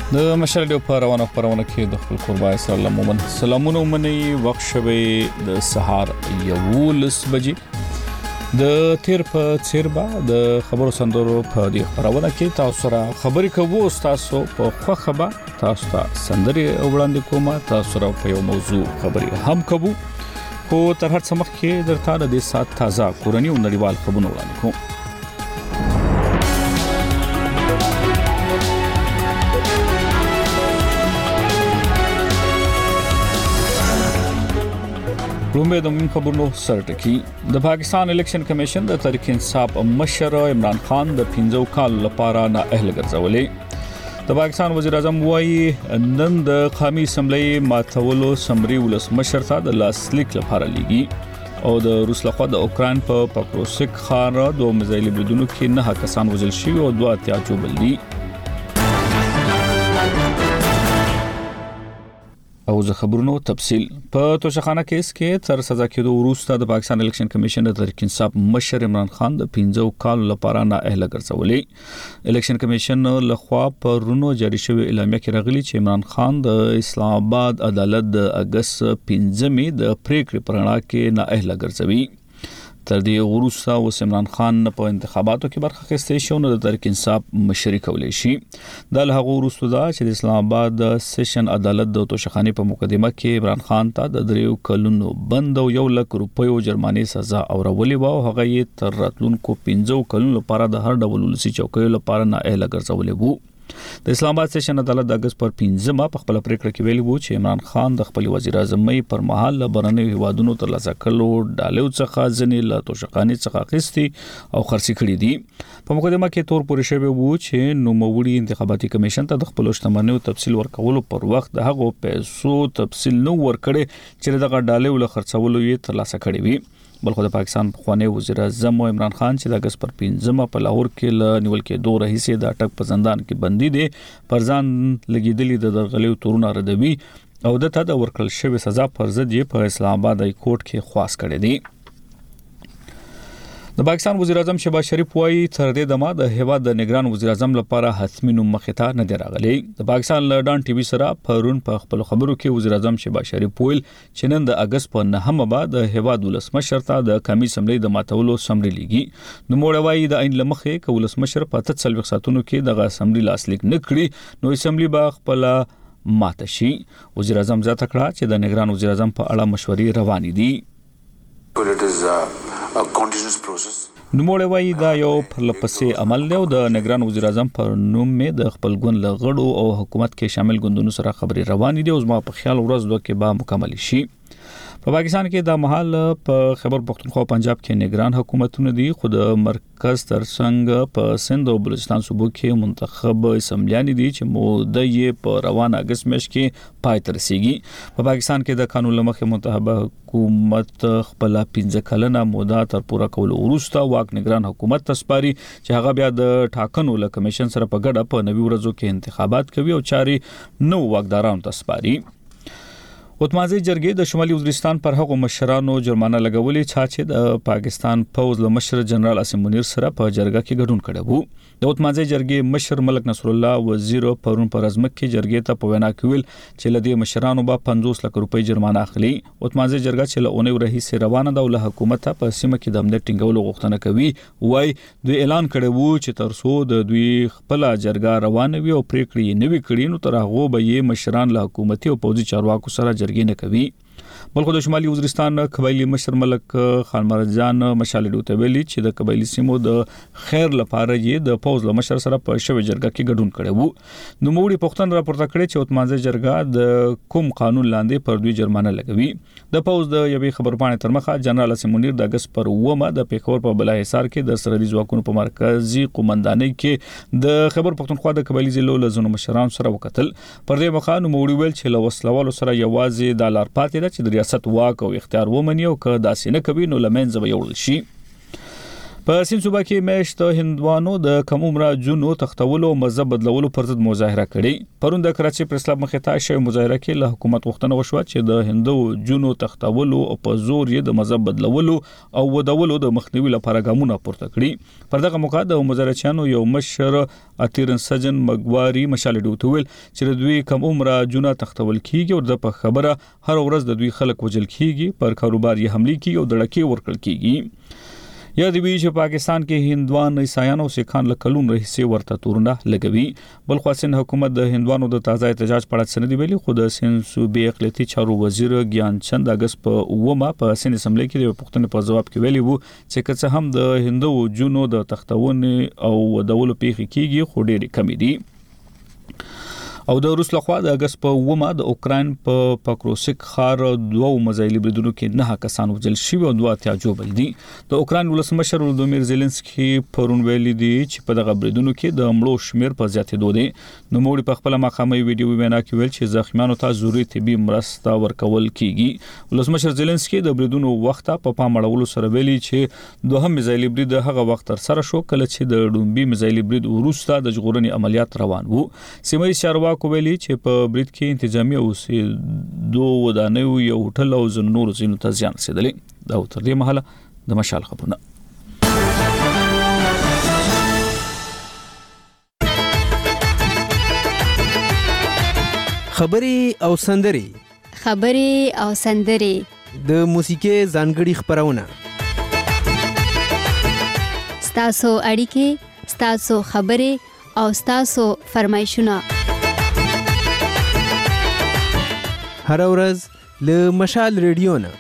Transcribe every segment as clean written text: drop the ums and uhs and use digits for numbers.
د مشرډیو په روانه خبرونه کې د خپل قربای سره مومن سلامونه ومني وخت شوي د سهار 11 بجې د تیر په چیربا د خبرو سندرو په دې خبرونه کې تاسو سره خبرې کوو تاسو په خوخه به تاسو ته سندري وړاندې کومه تاسو سره په یو موضوع خبرې هم کوو خو تر هر څه مخکې درته د دې سات تازه کورنۍ او نړیوال خبرونه وړاندې کوم. رومبه د خبرونو سرټکی د پاکستان الیکشن کمیشن د تحریک انصاف مشر عمران خان د 15 کال لپاره نه اهل ګرځولې. د پاکستان وزیر اعظم وایي نن د قومي اسمبلی ماتولو سمري ولس مشر ته د لاسلیک لپاره لیږي او د روس لخوا د اوکران په پکروسک ښار دوه میزایل بریدونو کې 9 کسان وژل شوي او 2 اتیا بلدي. او زه خبرونو تفصيل په توشخانه کیس کې تر سزا کېدو وروسته د پاکستان الیکشن کمیشن د تحریک انصاف مشر عمران خان د 15 کال لپاره نه اهل ګرځولې. الیکشن کمیشن لخوا په رونو جاری شوی اعلامیه کې راغلي چې عمران خان د اسلام آباد عدالت د اگست 15 د پریکړې پرنا کې نه اهل ګرځوي. تر دې وروسته اوس عمران خان په انتخاباتو کې برخه اخیستې شو نو د تحریک انصاف مشري کولای شي. د هغه وروسته دا چې د اسلام آباد سیشن عدالت د توشخانه په مقدمه کې عمران خان ته د 3 کلونو بند او 1 لک روپیو جرمانه سزا اورولې و او هغه یې تر راتلونکو 15 کلونو لپاره د هر ډول ولسی چوکیو لپاره نه اهل ګرځولې وو. د اسلام آباد سیشن عدالت د اگست پر 15 په خپل پریکړه کې ویلي وو چې عمران خان د خپل وزیر اعظم پر مهال برنوي هوادونو تر لاسه کړو ډالو څخه ځنې له توشخانه څخه اخیستي او خرڅ کړي دي. په مقدمه کې تور پورې شوی وو چې نوموړي انتخاباتي کمیشن ته د خپل شتمنیو تفصیل ورکولو پر وخت د هغو پیسو تفصیل نو ورکړي چې دغه ډالو له خرڅولو یې تر لاسه کړي وي. بلخو د پاکستان خوانی وزیر اعظم عمران خان چې د اگست پر 15 په لاهور کې ل نیول کې 2 رئیسه د اٹک په زندان کې بندي دي پر ځان لګیدلې د درغلیو تورونه ردوي او د ته د ورکل شوی سزا پر ضد یې په اسلام آباد های کورټ کې خواست کړی دی. د پاکستان وزیر اعظم شهباز شریف وایي تر دې دمه د هیواد د نگران وزیر اعظم لپاره حتمی نوم مخته نه دی راغلی. د پاکستان لډان ټي وي سره پرون په خپل خبرو کې وزیر اعظم شهباز شریف ویل چې نن د اگست په 9 بعد د هیواد ولسمشر ته د قومي اسمبلی د ماتولو سمري لیږي. نو موږ وایي د عین لمخه ک ولسمشر په 43 ساعتونو کې د اسمبلی لاسلیک نکړي نو اسمبلی با خپل ماته شي. وزیر اعظم ځا تکړه چې د نگران وزیر اعظم په اړه مشورې روانې دي. نوموړی وایي دا یو پرلپسې عمل دی او د نگران وزیر اعظم پر نوم می د خپل ګوند لغړو او حکومت کې شامل ګوندونو سره خبرې روانې دي او زما په خیال ورځ دوه کې به مکمل شي. په پاکستان کې د محل په خیبر پختونخوا پنجاب کې نگران حکومتونه دي خو د مرکز ترڅنګ په سند او بلوچستان صوبو کې منتخب اسمبلیان دي چې موده یې په روان اگست میاشت کې پای ته رسیږي. په پاکستان کې د قانون لمخې منتخب حکومت خپل 15 کلنه موده تر پوره کولو وروسته واک نگران حکومت تسپاري چې هغه بیا د ټاکنو له کمیشن سره په ګډه په 90 ورځو کې انتخابات کوي او چاري نو واکدارانو تسپاري. وطمازي جرګې د شمالي وزیرستان پر هغو مشرانو جرمانه لګولې چې د پاکستان پوز له مشر جنرال اسم منیر سره په جرګه کې ګډون کړی وو. د وطمازي جرګې مشر ملک نصر الله وزیر پرون پر ازمک کې جرګې ته په وینا کې ویل چې لدی مشرانو به 50 لک روپۍ جرمانه اخلي. وطمازي جرګه چې له اونۍ رئیس روانه ده او له حکومت په سیمه کې د امنیت ټینګولو غوښتنه کوي. وای دوی اعلان کړی وو چې ترڅو د دوی خپل جرګه روانه وي او پریکړې نه وي کړي نو تر هغه به یې مشران له حکومتي او پوځي چارواکو سره جرګې نه کوي. بلخو د شمالي وزیرستان قبایلی مشر ملک خان مرجان مشالډو ته ویلي چې د قبایلی سیمو د خیر لپاره یې د پوز له مشر سره په شوی جرګه کې ګډون کړی وو. نو موړي پښتون راپورته کړی چې وطمانځي جرګه د کوم قانون لاندې پر دوی جرمانه لګوي. د پوز د یوې خبرپاڼې تر مخه جنرال اسم منیر د اگست پر 9 د پیښور په بلا حصار کې د سرحدي ځواکونو په مرکزی قومندانۍ کې د خبر پښتونخوا د قبایلی ضلعو له زونو مشرانو سره وکتل. پر دې مخه نو موړي ویل چې له وسلوالو سره یوازې د لار پاتې ده چې ریاست واک او اختیار ومني او که داسې نه کوي نو لمنځه به یوړل شي. په سین صوبه کې میاشت هندوانو د کم عمره جنو تختولو مذهب بدلولو پر ضد مظاهره کړې. پرون د کراچي پریس کلب مخې ته شوې مظاهره کې له حکومت غوښتنه وشوه چې د هندو جنو تختولو او په زور یې د مذهب بدلولو او ودولو د مخنیوي لپاره ګامونه پورته کړي. پر دغه موقع د مظاهرچیانو یو مشر اتیرن سجن مګواري مشال ډیوټ ویل چې دوی کم عمره جنو تختول کیږي او د په خبره هر ورځ د دوی خلک وجل کیږي، پر کاروبار یې حمله کیږي او دړکې ورکړل کیږي. یا د وی چې پاکستان کې هندوان عیسایانو او سیکان لکلون رئیسي ورته تورونه لګوي. بل خاصن حکومت د هندوانو د تازه احتجاج په اړه سند ویلي، خو د سین صوبې اقلیتي چارو وزیر ګیان چند اگست په ومه په سین اسمبلی کې د پښتنې په جواب کې ویلي وو چې که هم د هندو جنو د تختونې او ودولو پیښې کیږي خو ډېری کم دي. او د روس لخوا د اگست په ومه د اوکراین په پاکروسک خار دوه مزایل بریدونو کې 9 کسان وژل شوي او 2 تعجب دي. د اوکراین ولسمشر ولودیمیر زيلنسکي پرون ویلي دي چې په دغه بریدونو کې د مړو شمیر په زیاتېدو دي. نو موږ په خپل مقامي ویډیو وینا کې ویل چې زخمیانو ته ضروري طبي مرسته ورکول کیږي. ولسمشر زيلنسکي د بریدونو وخت په پام اړولو سره ویلي چې دوهم مزایل برید هغه وخت تر سره شو کله چې د ډومبي مزایل برید وروسته د ژغورنې عملیات روان وو. سیمه چارواکو کولی چې په برید کې انتظامی او دوه ودانیو یو هوټل او زنور زینو ته زیان رسیدلی. دا تر دې مهاله د مشال خبرونه. خبري او سندري د موسیقي ځانګړي خبرونه. ستاسو اړیکې، ستاسو خبري او ستاسو فرمایشونه هر ورځ له مشال ریډیو نه.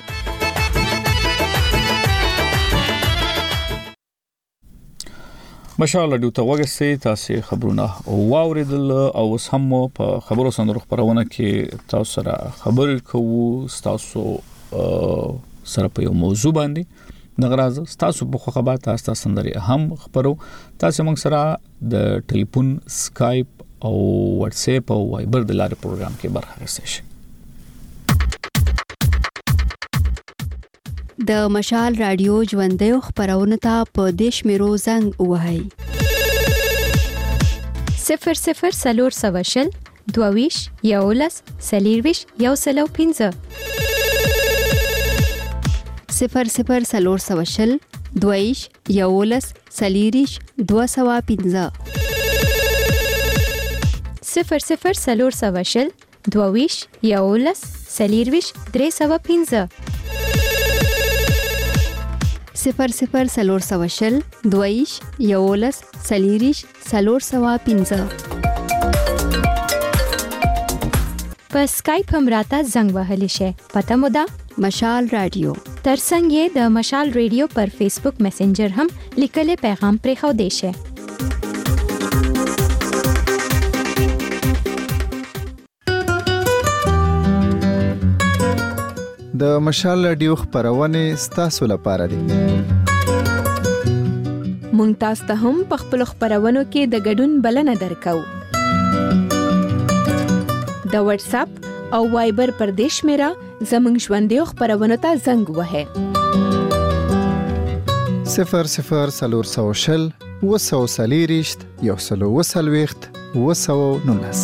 مشال ریډیو ته وګورئ، تاسو خبرونه واوریدل او هم په خبرو سندرو خبرونه کې تاسو سره خبرې کوو، تاسو سره په یو موضوع باندې نغراز تاسو په خبره تاسو سندري هم خبرو. تاسو موږ سره د ټلیفون، سکایپ او واتس اپ او وایبر د لارې پروګرام کې برخه اخیستئ شئ. د مشال رادیو ژوندۍ خبرونه ته په دیش میرو زنګ وهاي 00 سلور سواشل دوویش یولس سلیرویش یوسلو 15 00 سلور سواشل دوویش یولس سلیریش 215 00 سلور سواشل دوویش یولس سلیرویش 315 00 سلور سواشل دویش یولس سلیریش سلور سوا 15 په سکایپ هم راته زنګ وهلی شي. پته مو ده مشال رادیو. ترڅنګ یې د مشال ریډیو پر فیسبوک میسنجر هم لیکل پیغام پرې خو دی شي. د مشال رادیو خبرونه ستاسو لپاره دي. مونږ تاسو ته هم په خپل خبرونو کې د ګډون بلنه درکو. د واتس اپ او وایبر پر دیش میرا زمنګ ژوندۍ خبرونه ته زنګ وهه 00 سلور سواشل وسو سلیریشت یوسلو وسلويخت وسو نونس.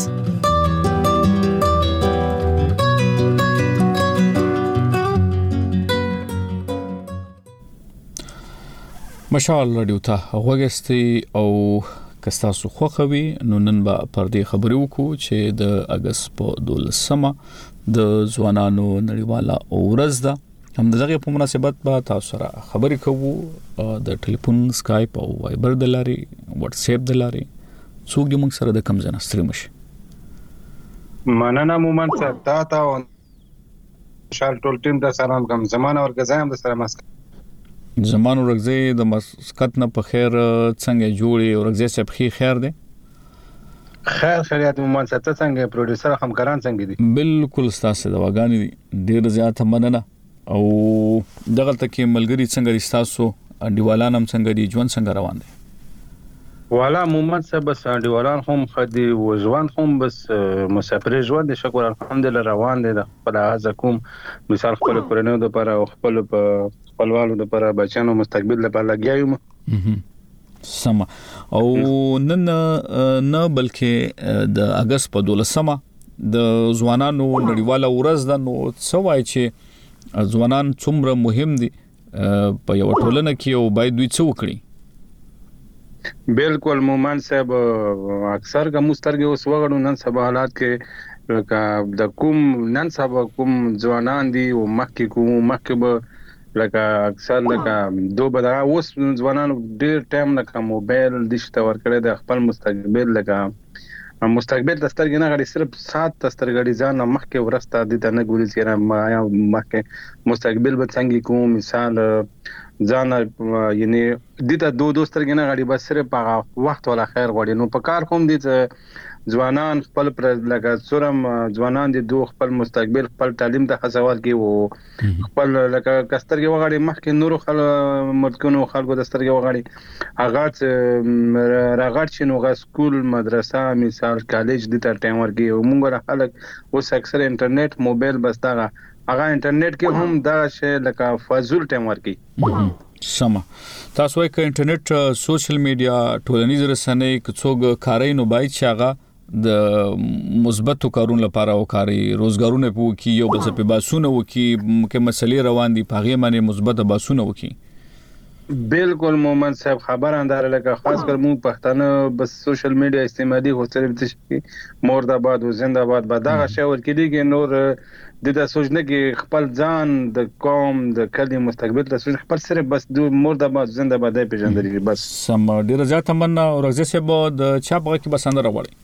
مشال رادیو ته وګورئ او کستاسو خوخوي. نو نن به پر دې خبرې وکړو چې د اگست په 12مه د ځوانانو نړیواله ورځ ده. هم دغه په مناسبت به تاسو سره خبرې کوو د ټلیفون، سکایپ او وایبر د لارې، واتس اپ د لارې. څوک دې موږ سره د کم ځای ستړي مشي. مننه مومن صاحب، تا شال ټول ټیم د سلام کوم. زمانه ورګزایم د سره مسک زمانو ورګزې د مسکت نه په خیر څنګه جوړي او ورګزې صاحب خیر دی؟ خیر خیریت مومن صاحب، څنګه پروډوسر همکاران څنګه دي؟ بالکل تاسو د واغانی ډیر زیات مننه. او دغه تکي ملګری څنګه دي تاسو؟ انډیوالان هم څنګه دي؟ ژوند څنګه روان دي؟ والا مومن صاحب بس انډیوالان هم خدي و ژوند هم بس مسافر ژوند دي، شکر الحمدلله روان دي. د خپل هڅه کوم، مثال خپل کورنۍ د لپاره او خپلوالو د لپاره بچانو مستقبل لپاره لګیایم. سم او نن نه بلکې د اگست په 12مه د ځوانانو نړیواله ورځ ده، نو څه وایي چې ځوانان څومره مهم دي په یو ټولنه کې او باید دوی څه وکړي؟ بالکل مومن صاحب، اکثر کا مسترګ اوس وغړو نن سبا حالات کې لکه د کوم نن سبا کوم ځوانان دي او مخکې به لکه اکثر لکه دو بدا اوس ځوانان ډیر ټایم لکه موبایل دشته ور کړی د خپل مستقبل لکه مستقبل د سترګې نه غړي صرف سات سترګې ځان مخکې ورسته د نه ګوري چې ما مخکې مستقبل به څنګه کوم مثال ځان یعنی د دو سترګې نه غړي بس صرف هغه وخت ولا خیر غوړي. نو په کار کوم دي چې ځوانان خپل پر لکه څورم ځوانان دي دو خپل مستقبل خپل تعلیم ته هڅول کوي او خپل لکه کسترګې وغړي مخکې نور مرکونو خلکو د سترګې وغړي هغه راغړ چې نو غا سکول مدرسه مثال کالج د تر ټایم ورګي او موږ خلک اوس اکثر انټرنیټ موبایل بس دغه هغه انټرنیټ کې هم دا شی لکه فزول ټایم ورګي. سم تاسو وايي ک انټرنیټ سوشل میډیا ټولنیز رسنۍ کڅوګ کاري نو باید شاغه د مثبتو کارونو لپاره او کاری روزګارونه پوه کی یو بل څه په باسونه وکي کې مسلې روان دي پاغه باندې مثبت باسونه وکي. بالکل مومن صاحب خبر اندار لکه خاص کر مو پښتانه بس سوشل میډیا استعمالي هوڅل چې مرداباد او زنده‌باد به دا شی ورکړي کې نور د سوچنه کې خپل ځان د قوم د کلی مستقبل د سوچ خپل صرف بس د مرداباد زنده‌باد په پیژندري بس. سم ډیر زیات مننه او رغزه سه به د چاپغه کې بسنده راوړي.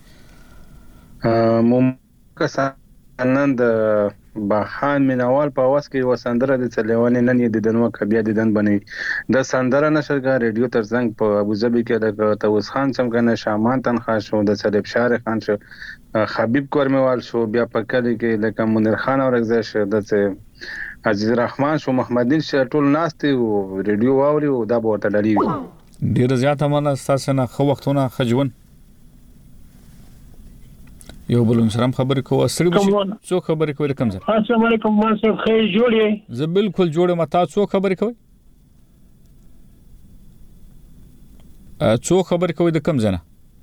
نن د باخان مینوال په واس کې وسندره د چلیوانې نن یې د دنو کبیا د دن بنې د سندره نشرګه ریډیو ترڅنګ په ابوظبي کې د توس خان څنګه شامان تنخوا شو د سلیب شار خان شو حبیب کورموال شو بیا په کلی کې لکه منیر خان اورغزه شو د عزیز الرحمن شو محمدین شو ټول ناستي او ریډیو واوري او دا به ټللی ډیر زیات مننه تاسو نه خو وختونه خجون یو بلوم سلام خبرې کوو سړي بشي څو خبرې کوي کوم ځای؟ السلام علیکم مان صاحب خیر جوړې زه بالکل جوړه متا څو خبرې کوي د کوم ځای نه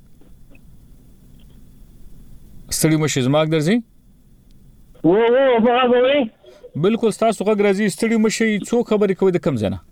سړي مشه زماګ درځي و بغاوي بالکل تاسو غږ راځي سړي مشه څو خبرې کوي د کوم ځای نه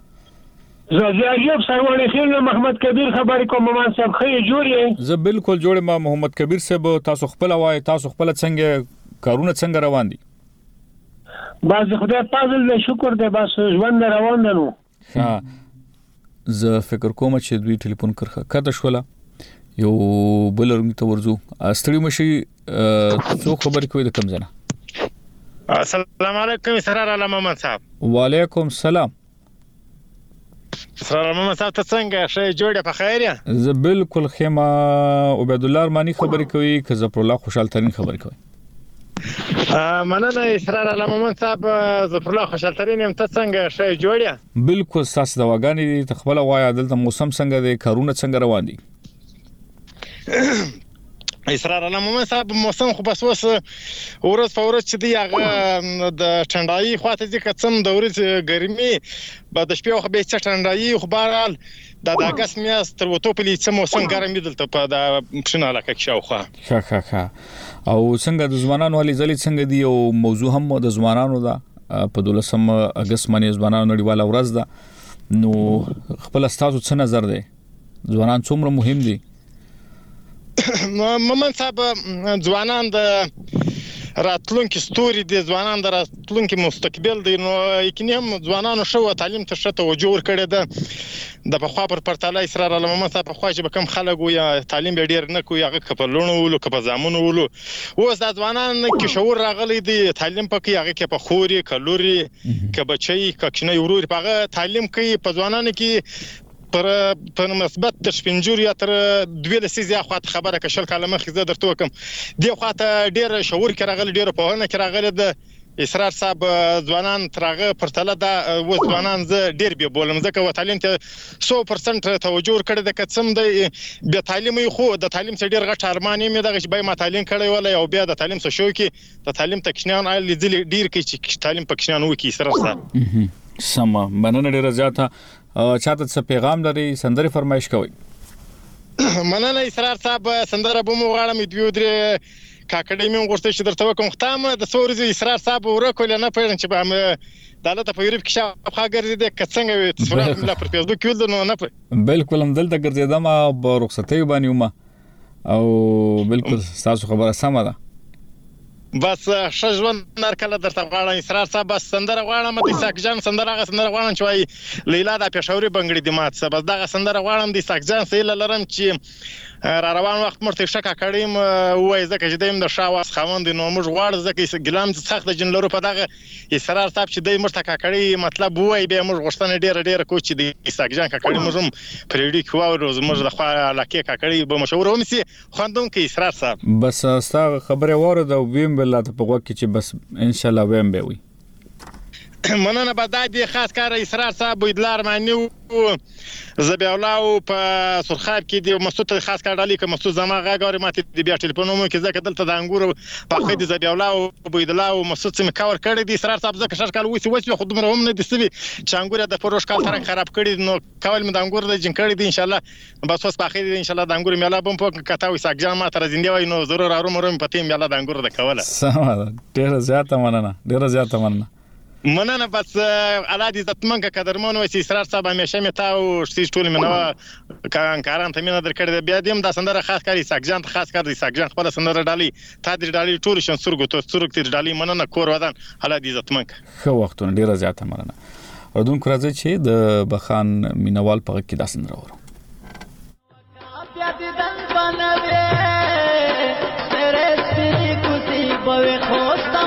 زه سروانه خیل محمد کبیر خبرې کوم مان صاحب خیر جوړې زه بالکل جوړه ما محمد کبیر صاحب تاسو خپل وای تاسو خپل څنګه کارونه څنګه روان دي؟ بس خدای فضل له شکر دې بس ژوند روان دي. نو زه فکر کوم چې دوی ټلیفون کرخه کده شوله یو بلرنګ ته ورزو استړي مشي څو خبرې کوي د کوم ځای نه؟ السلام علیکم سرار علي محمد صاحب. وعلیکم السلام سلام محمد صاحب ته څنګه شې جوړه په خیر یا؟ زه بالکل خیمه عبید الله ارمانی خبرې کوي که ظفر الله خوشحال ترين خبرې کوي. مننه اسرار علي محمد صاحب ظفر الله خوشحال ترين هم ته څنګه شې جوړه؟ بالکل تاسو د واګانی ته خپل وای عدالت موسم څنګه دی کارونه څنګه روان دي؟ اسرار علي محمد صاحب موسم خو بس وس ورځ په ورځ چې دی هغه د ټنډایي خواته دي کڅم د ورځ ګرمي بعد د شپې خو به چې ټنډایي خو بهرحال د اگست میاشت تر وته په لیڅ موسم ګرم دلته په د پښنه لکه شاوخه ښه او څنګه د ځوانانو علي زلي څنګه دی او موضوع هم د ځوانانو دا په 12 اگست باندې ځوانانو نړیواله ورځ ده نو خپل استادو څه نظر دی ځوانان څومره مهم دي؟ محمد صاحب ځوانان د راتلونکي ستوري دي ځوانان د راتلونکي مستقبل دي نو یقینا ځوانانو شو تعلیم ته شته توجه ورکړي ده د بخوا پر پرتاله اسرار علي محمد صاحب خو چې کوم خلک یا تعلیم ډیر نه کوي هغه کپلونو ولو کپ زامونو ولو اوس د ځوانان کې شعور راغلي دي تعلیم پکې هغه کې په خوري کلوري کې بچي کښنه ورور په تعلیم کې په ځوانانو کې پر مثبت تشپنجور یا تر دوی د سیزه خواته خبره کشل کلمه خزه درته کوم دی خواته ډیر شعور کې راغلي ډیر په هونه کې راغلي د اسرار صاحب ځوانان ترغه پرتله دا و ځوانان ز ډیر به بولم ځکه و تعلیم ته 100% توجه کړی د کڅم د به تعلیم خو د تعلیم څخه ډیر غټ ارمانې مې دغه به ما تعلیم کړی ولا او بیا د تعلیم څخه شو کې د تعلیم تکنان ال ډیر کې چې تعلیم پکښنان وکي اسرار صاحب سم مننه ډیره زیاته چاته څه پیغام لري سندري فرمایش کوي. مننه اسرار صاحب سندره به مو غواړم دوی درې کاکړې مې غوښتل چې درته وکم ختم د سوري اسرار صاحب ورکول نه پېژن چې به هم دلته په یورپ کې شاوخوا ګرځېدې که څنګه وي تصویرات مې پر فیسبوک کې ولید نو نه بالکل هم دلته ګرځېدم په رخصتۍ باندې وم او بالکل تاسو خبره سمه ده. بس شژوند نرکله درته غواړم اسرار صاحب بس سندره غواړم د اسحاق جان سندره غواړم چې وای لیلا د پېښوري بنګړي د مات څه بس دغه سندره غواړم د اسحاق جان سیل لرم چې را روان وخت مرته شکه کړم وای زکه چې دیم د شاواس خوند نو موږ غواړو زکه ګلام سخت جن لرو په دغه اسرار صاحب چې دای مرته کړی مطلب وای به موږ غوښتنه ډیره کو چې د اسحاق جان کړی موږ پرېډی کوو روز موږ د خوا علاقه کړی به مشهور ومسي خوندون کې اسرار صاحب بس ستا خبره وره د ویم بل ته په وخت کې بس ان شاء الله ویم به وي. مننه بدای خاص کار اسرار صاحب ویدلار معنی زبیولاو په سرخاب کې د مسعود خاص کار ډالي کوم مسعود زما غاګوري ماته د بیا ټلیفونوم کې ځکه دلته د انګور په خې د زبیولاو ویدلاو مسعود سم کاور کړی د اسرار صاحب ځکه شرکال وسی خو دومره هم نه دي سوي چې انګور د پروش کال تر خراب کړی نو کول مې د انګور د جن کړی دي ان شاء الله بس اوس په خې ان شاء الله د انګور میلا بم په کتاوي ساګجان ما تر زنده وای نو ضرور اروم پته میلا د انګور د کوله سم ډیر زیاته مننه مننه بس علادي عزتمنګه قدرمن وسی اسرار صاحب همیشه می تاو شتي ټول منو کاران ته مینه درکړه بیا دیم د سندره خاص کاری ساګجان خاص کار دي ساګجان خپل سندره ډالي تا دې ډالي ټول شن سرګو ته سرګ تیر ډالي مننه کور ودان علادي عزتمنګه خو وختونه ډیره زیاته مننه اردون راځي چې د بخان مینوال په کې د سندره ورو بیا دې دل بنوي تیرې سپری کوسي بوي خوستا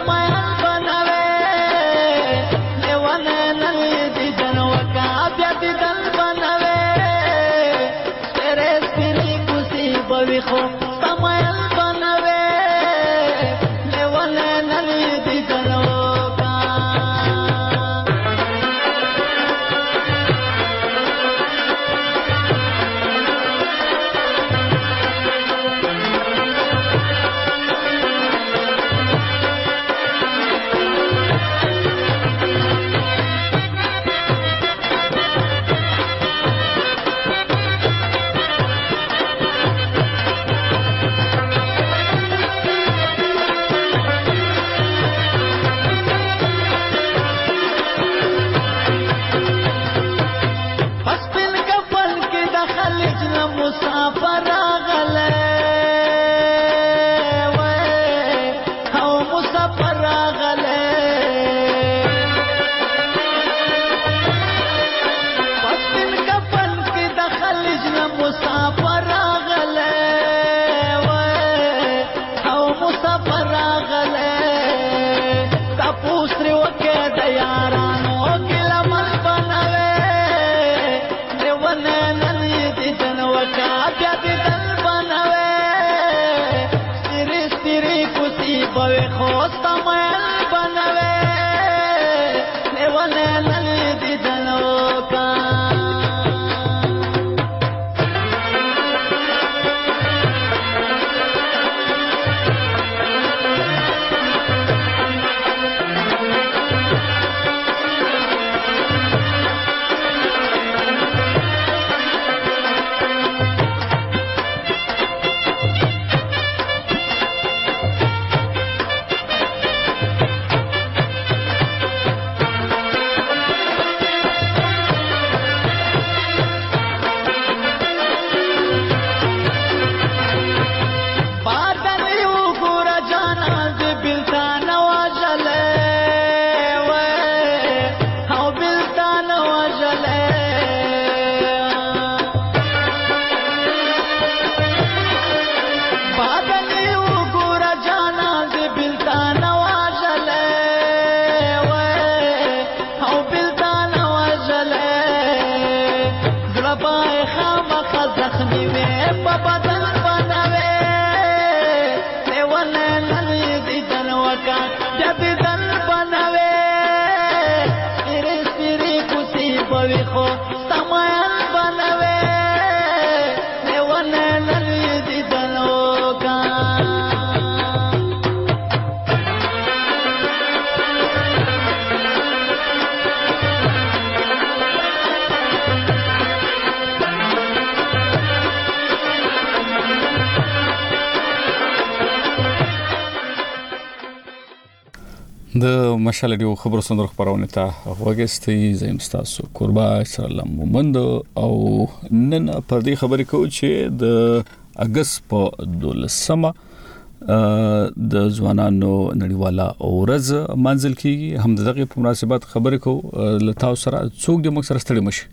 د مشال ریو خبرو سندرو خبرونه ته وګستې زم تاسو قربا سلام مومند او نن پر دې خبرې کوم چې د اگست په 12 د ځوانانو نړیواله ورځ منځل کیږي هم دغه په مناسبت خبرې کوم لتاو سره څوک د مکسر ستړي مشي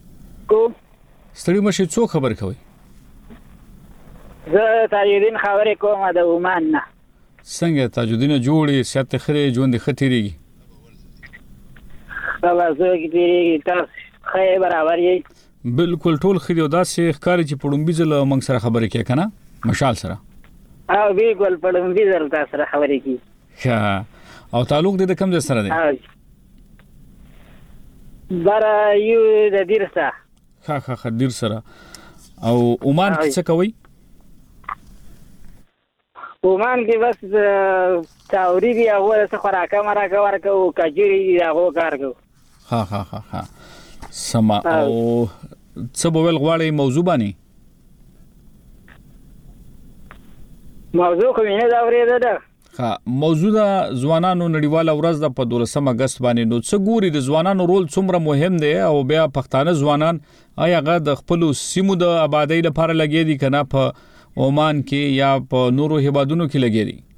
څوک خبرې کوي زه تاجدین خبرې کوم د عمان نه څنګه تاجدین جوړي سیات خره ژوند خطرېږي تاسو کې تاسو خې برابر یې بالکل ټول خې او داسې ښکاری چې پړومبي ځل موږ سره خبرې کوي کنه مشال سره او بالکل پړومبي ځل تاسو سره خبرې کوي ښه او تعلق دې کوم ځای سره دی برا یو د دیرسا ښه دیر سره او عمان څه کوي عمان کې بس تاوري دی هغه څه خوراکه مراکه ورکو کجوري دی هغه کار کو ها سما او څه بول غواړي موضوع باندې موضوع خو نه دا ورېده ده موضوع د ځوانانو نړیواله ورځ د په 12 اگست باندې نو څه ګوري د ځوانانو رول څومره مهم دی او بیا پښتانه ځوانان آیا غا د خپل سیمو د آبادی لپاره لګي دي کنه په عمان کې یا په نورو هیوادونو کې لګي دي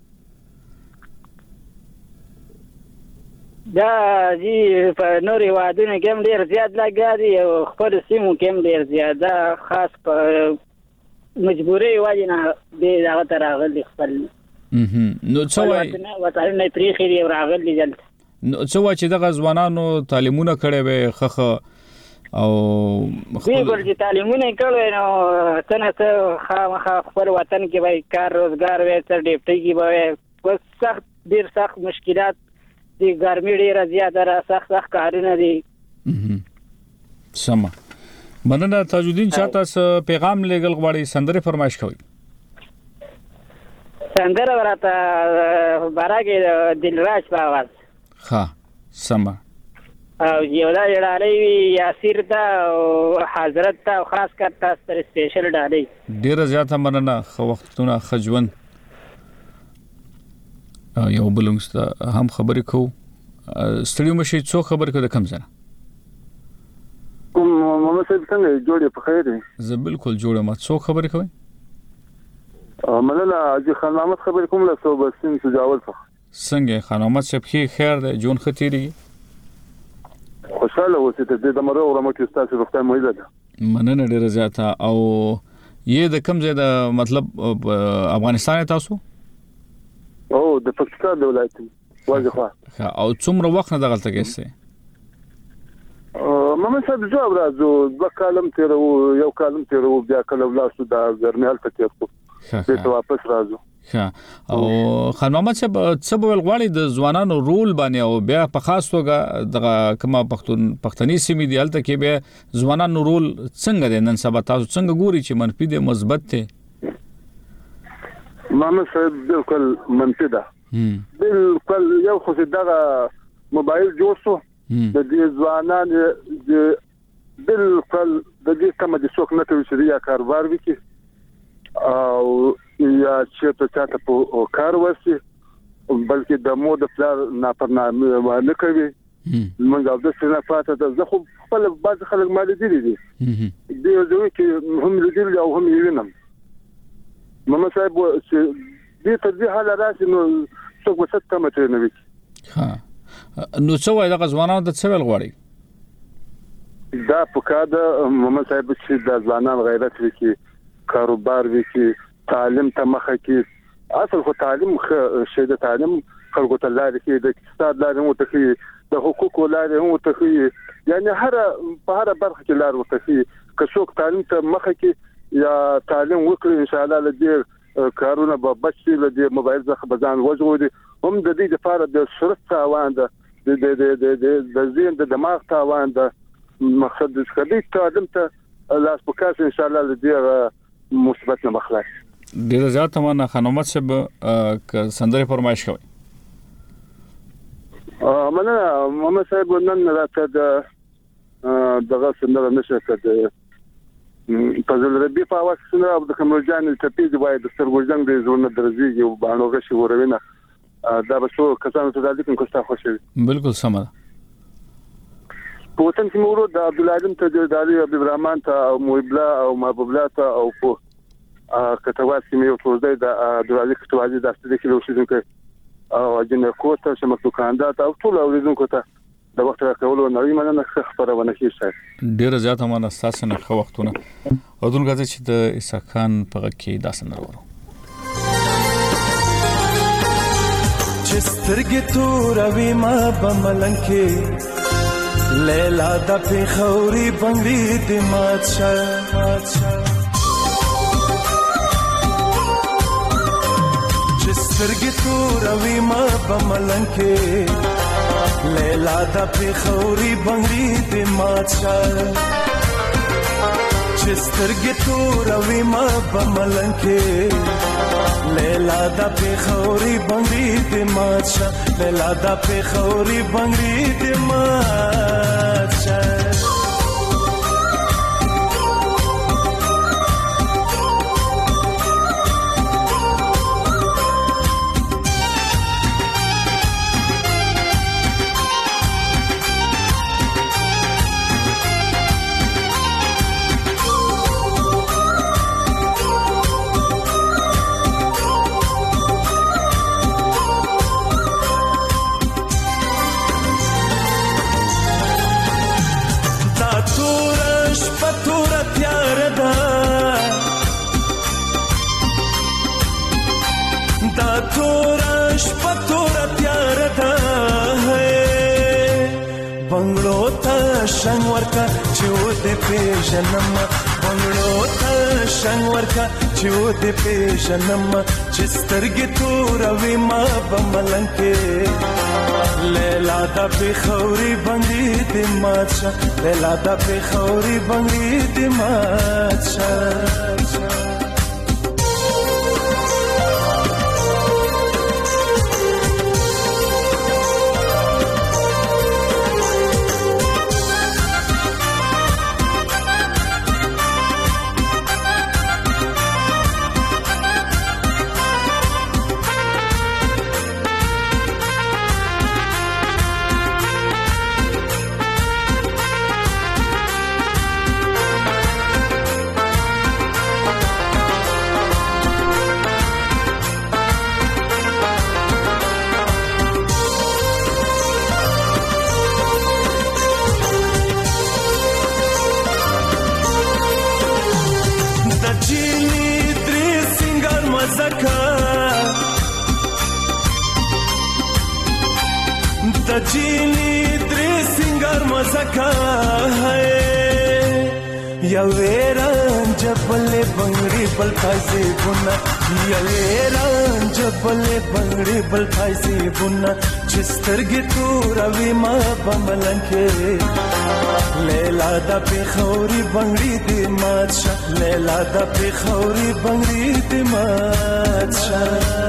دا جی په نورو هیوادونو کې هم ډیر زیات لګي دي او خپل سیمو کې هم ډیر زیات دا خاص په مجبوري وایي نه به دا تر راغلي خپل نو څه وایي وطن نه پریخي دی راغلي جلد نو څه وایي چې د ځوانانو تعلیمونه کړي وي خخه او بالکل چې تعلیمونه کړي نو څنګه خامخا خپل وطن کې به کار روزګار وي تر ډیپټي کې به بس سخت ډیر سخت مشکلات دي ګرمي ډیره زیاته را سخت کارونه دي سم مننه تاجدین چاته پیغام لګل غواړي سندره فرمایش کوي سندره ورته بارګه دلراج په आवाज ها سم او یو دا ډالۍ یاسر ته او حضرت ته خاص کر تاسو سره سپیشل ډالۍ ډیره زیاته مننه خو وختونه خجون یو بلونګستا هم خبرې کو ستړي مشي څو خبر کړه کم زنه کوم محمد صاحب څنګه جوړې په خیر دي زه بالکل جوړه ما څو خبرې کوي مننه اجي خان محمد خبرې کوم له صوبسین سجاول څنګه خان محمد صاحب خیر ده جون خطيري خوشاله اوسئ ته د مرو ورمو کې تاسو وخت مو ده مننه ډیره زیاته او یې د کم ځای د مطلب افغانستان تاسو او د پاکستان د ولایت واځه او څومره وخت نه دغلت کېسه محمد صاحب جواب راځو د کالم تیرو یو کالم تیرو بیا کله ولاسو د ګرمال ته تیرو ته واپس راځو او خان محمد صاحب څه بول غواړي د ځوانانو رول باندې او بیا په خاص توګه د کما پښتني سیمې دی الته کې بیا ځوانانو رول څنګه دی نن سبا تاسو څنګه ګوري چې منفي دی مثبت دی محمد صاحب بالکل منفي ده بالکل یو خو دغه موبایل جوړ شو د دې ځوانانو بالکل د دې کوم د څوک نه کوي چې یا کاروبار وکړي او یا چې ته چاته په کار ورسي بلکې د مو د پلان نافرمانه نه کوي موږ د څه پاتې د زه خو خپل بعض خلک مالي دي دي دوی کې هم لري او هم وینم محمد صاحب چې دې ته دې حاله راشي نو څوک وسط کم ته نه وي نو څه وای د ځوانانو د څه ول غواړي دا په کاده محمد صاحب چې د ځوانان غیرت وکړي کاروبار وکړي تعلیم ته مخه کې اصل خو تعلیم شی د تعلیم خلکو ته لارې کې د اقتصاد لارې مو ته د حقوقو لارې مو ته یعنی په هر برخه کې لار ورته کې که څوک تعلیم ته مخه کې یا تعلیم وکړي ان شاء الله لدې کارونه به بچي لدې موبایل څخه بزان وژغوري هم د دې لپاره د شرط تاوان ده د ذهن د دماغ تاوان ده مقصد د خدای تعلیم ته لاس پکاس ان شاء الله لدې مثبت نه مخلاص ډیره زیاته مننه خانومت صاحب سندره فرمایش کوي مننه محمد صاحب نن راته دغه سندره نشه کړه په زلربي په واک سندره د کمرجان التپیز وای د سرګوجنګ د زونه درځي یو باندې شي ورونه دا به څو کسانو ته د لیکن کوستا خوشي بالکل سم ده په وطن کې مورو د عبد العظیم ته د علي عبد الرحمن ته او محبلا او محبوبلا ته او په کتابات کې مې ورته د دروازه کتابات د ستې کې اوسېدونکو او جن کوته چې مخدوکاندات او ټول اوریدونکو ته د وخت راکولو نړۍ مننه خبرونه کیږي ډیر زیات امانه تاسو نه خو وختونه او دغه چې د عیسی خان په کې داسن ورو چې سترګې توروي ما بملنګ کې لیلا د پیښوري بنگړي د ماتشه چې سترګې توروي ما بملنګ کې لیلا د پیښوري بنگړي د ماتشه چې سترګې توروي ما بملنګ کې لیلا د پیښوري بنگړي د ماتشه لیلا د پیښوري بنگړي د ماتشه شنگ ورکا چو دے پیژنم بنگلو تا شنگ ورکا چو دے پیژنم چسترگی تو روی ما بملنگ کے لیلا دا پیخوری بنگی دی ماتشا لیلا دا پیخوری بنگی دی ماتشا جیلی دری سنگر مزکا ہے یا ویران جبل بنگڑی بل پھائزی بنا یا ویران جبل بنگڑی بل پھائزی بنا چسترگی تو روی ما بملن کے لیلا دا پیخوری بنگڑی دی ماتشا لیلا دا پیخوری بنگڑی دی ماتشا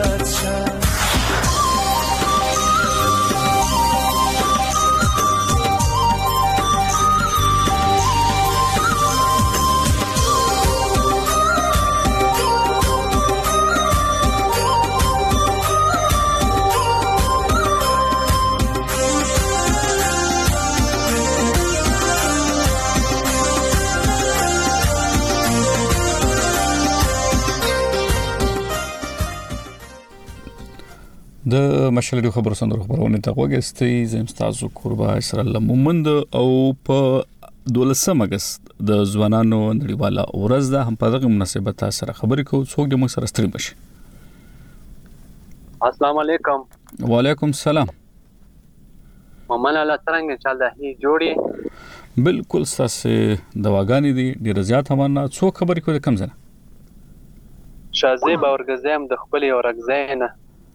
د مشالې خبرو سندرو خبرونه ته وګستې زم تاسو قربا اسرائیل مومند او په 12 اگست د ځوانانو نړیواله ورځ ده هم په دغه مناسبت سره خبرې کوو څوک د موږ سره ستړي بشي. السلام علیکم. وعلیکم السلام. ممن الله څنګه انشاءالله هي جوړي بالکل تاسو دواګانی دي ډیر زیات همانه څوک خبرې کوي کم زنه شازیب اورګزم د خپل اورګزینه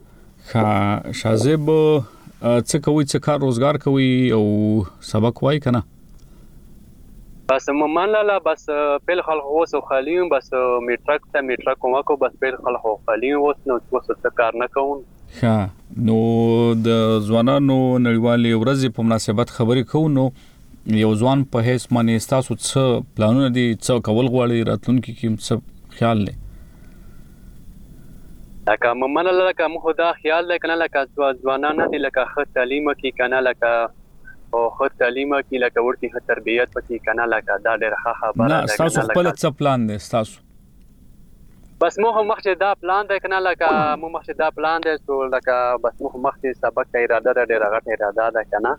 شازیب څه کوي څه کار روزګار کوي او سبق وای کنه بس ممن لاله بس پیل خلق وسو خالیم بس میټرک ته میټرک کومه بس پیل خلق خالیم وس نو څه کار نه کوم نو د ځوانانو نړیوالې ورځې په مناسبت خبرې کوو نو یو ځوان په هیڅ باندې تاسو څه پلانونه دي څه کول غواړي راتلونکي کې څه خیال لري؟ بس ممن لاله بس پیل خلق وسو خالیم بس میټرک ته میټرک کومه بس پیل خلق خالیم وس نو څه کار نه کوم نو د ځوانانو نړیوالې ورځې په مناسبت خبرې کوو نو یو ځوان په هیڅ باندې تاسو څه پلانونه دي څه کول غواړي راتلونکي کې څه لکه ممنه لکه موږ دا خیال دی کنه لکه ځوانان دي لکه ښه تعلیم کی کنه لکه او ښه تعلیم کی لکه ورته ښه تربیت پکې کنه لکه دا ډېر ښه خبره ده. نه تاسو خپل څه پلان دی تاسو؟ بس موږ مخکې دا پلان دی کنه لکه موږ مخکې دا پلان دی چې لکه بس موږ مخکې سبق ته اراده ده ډېره غټه اراده ده کنه.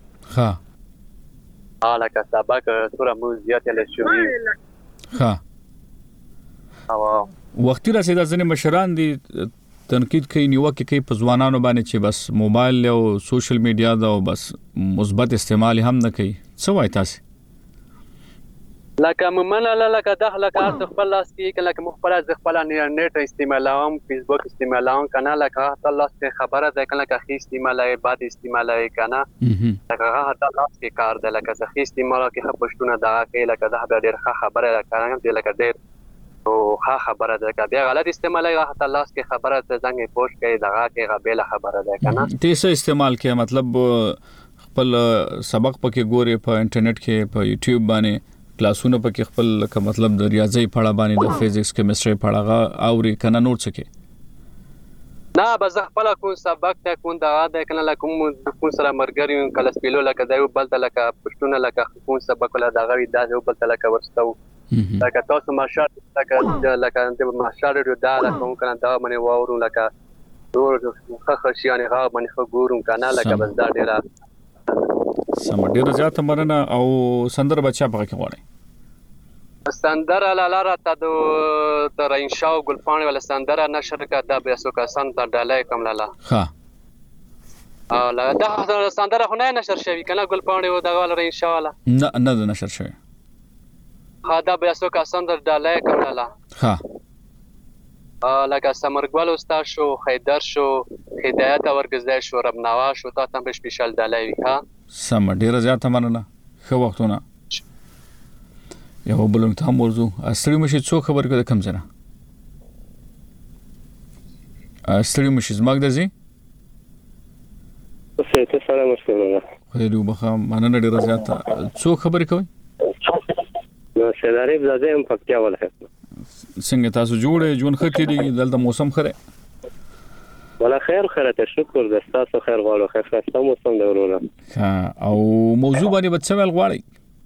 ها لکه سبق سوره موږ زیات له شوې. ها وختي رسیدا ځنې مشران دي تنقید کوي نیوکه کوي په ځوانانو باندې چې بس موبایل او سوشل میډیا دا او بس مثبت استعمال هم نه کوي. څه وایي تاسو؟ لکه ممنه لکه دا لکه تاسو خپل لاس کې لکه مخبر خپل انټرنیټ استعمالوم فیسبوک استعمالوم کنه لکه تاسو لاس کې خبره ده کنه لکه خې استعمالای بعد استعمالای کنه لکه هغه لاس کې کار ده لکه څه استعمال کې پښتون دا کې لکه دا ډېر ښه خبره ده لکه ډېر او ښه خبره ده که بیا غلط استعمالای حتی لاس کې خبره ته څنګه پوښت کوي دغه کې غبیله خبره ده کنه. تاسو استعمال کې مطلب خپل سبق پکې ګوري په انټرنیټ کې په یوټیوب باندې کلاسونه پکې خپل که مطلب د ریاضي پړه باندې د فزیکس کیمستري پړه اوري کنه نور څه کې نه بس خپل کو سبق ته کو دا ده کنه لکه کوم سره مرګري کله سپیلو لکه دا یو بل ته لکه پښتون لکه کوم سبق ولا دا غوي دا یو بل ته لکه ورستو لکه تاسو ماشاء لکه د ماشاء دا لکه کنه دا منی وورو لکه نور خخ شي یعنی هغه منی خو ګورم کنه لکه بس دا ډیره سم ډیره زیاته مرنه او سندر بچا پکې غواړي سندر لاله ته د تر انشاء ګلپان ولا سندر نشر کا دا به سو کا سن ته ډالای کوم لاله. ها لا دا سندر خو نه نشر شوی کنه ګلپان او دا ول انشاء الله نه نشر شوی. دا به اسو کا سندر ډالای کوم لاله. ها لکه سمرګول استاد شو خیدر شو هدایت ورګزای شو رب نوا شو تا تم به سپیشل ډالای وی. ها سم ډیره زیاته مننه خو وختونه یو بلنګ ته موضوع استری مشي څو خبر کړه کم زنه استری مشي زماګ درځي څه سلام مشکل خو دې وبخه مننه ډیره زیاته څو خبر کوي نو سیدارې زده هم پکیا ولا څنګه تاسو جوړه جون خکېږي دلته موسم خره ولا خیر ته شکر د تاسو خیر غواړو خیر خاصه موسم دی ورونه. او موضوع باندې بچول غواړي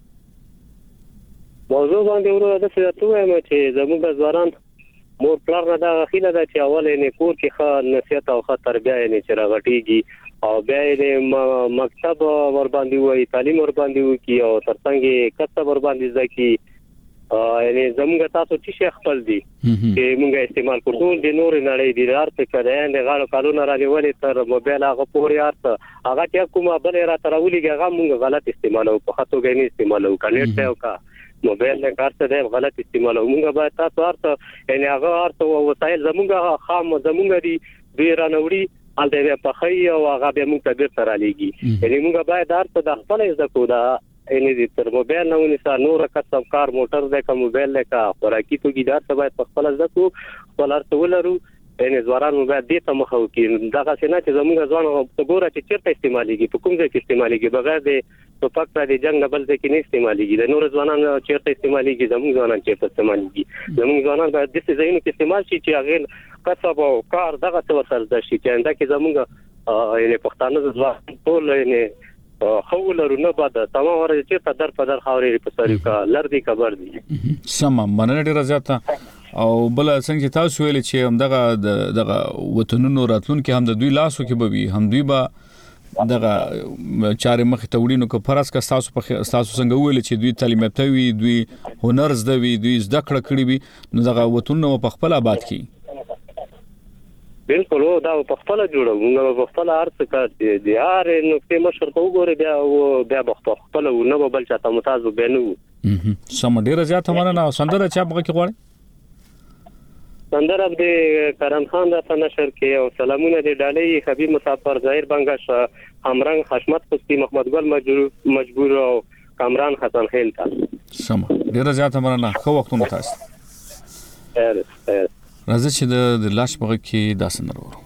موضوع باندې ورونه د څه ته وایم چې زموږ ځوانان مور پلار نه دا خیله ده چې اول نه کور کې ښه نصیحت او ښه تربیه نه چې راغټيږي او بیا یې مکتب ور باندې وای تعلیم ور باندې وکي او ترڅنګ کسب ور باندې ځکي یعنی زموږ تاسو چې خپل دي چې موږ استعمال کوو د نور نړۍ دي ارته کړه نه غاړو کالونه را نیولې تر موبایل هغه پورې ارته هغه چې کومه بل را ترولېږي هغه موږ غلط استعمالو په خاطر غني استعمالو کنيټ ته او کا موبایل نه کارته دی غلط استعمالو موږ باید تاسو ارته یعنی هغه ارته وسایل زموږ خام زموږ دي بیرانوړي الته په خي او هغه به موږ ته بیرته را لېږي یعنی موږ باید ارته د خپل ځکو دا یعنی د تر موبایل نه ونیسه نور کسب کار موټر د کوم موبایل لکه خوراکي توګي دا څه باید په خپل ځکو خپل ارته ولرو یعنی ځوانان موبایل دې ته مخه وکړي دا څنګه چې زموږ ځوان په ګوره چې چیرته استعماليږي په کوم ځای کې استعماليږي بغیر د ټوپک پر د جنگ بل ځای کې نه استعماليږي د نور ځوانان چیرته استعماليږي زموږ ځوانان چیرته استعماليږي زموږ ځوانان باید د څه ځایونو کې استعمال شي چې هغه کسب او کار دغه څه ورسره شي چې انده کې زموږ یعنی پښتانه ځوان ټول یعنی خولرو نه بعد تمام ورته چې در په در خاورې په سری کا لردي خبر دي سم مننه ډیره زیاته او بل څنګه تاسو ویل چې هم دغه وطنونو راتلونکي هم د دوی لاسو کې بوي هم دوی به دغه چارې مخ ته وړینو کو فرض کا تاسو څنګه ویل چې دوی تعلیم یافته وي دوی هنر زده وي دوی زده کړه کړی وي نو دغه وطنونو په خپل آباد کی بالکل دا په خپل جوړو موږ په خپل ارڅ کار دي هر نقطه مشر ته وګوري بیا په خپل نو بل چاته متازو بینو سم ډیره زیاته مننه سندره چا بګه کې غواړي سندره د کرم خان د نشر کې او سلامونه د ډالۍ حبیب مسافر ظاهر بنگش همرنګ حشمت پستی محمد ګل مجبور او کامران حسن خیل تا سم ډیره زیاته مننه خو وختونه تاسو خیر راځي چې د لاش بغه کې داسن ورو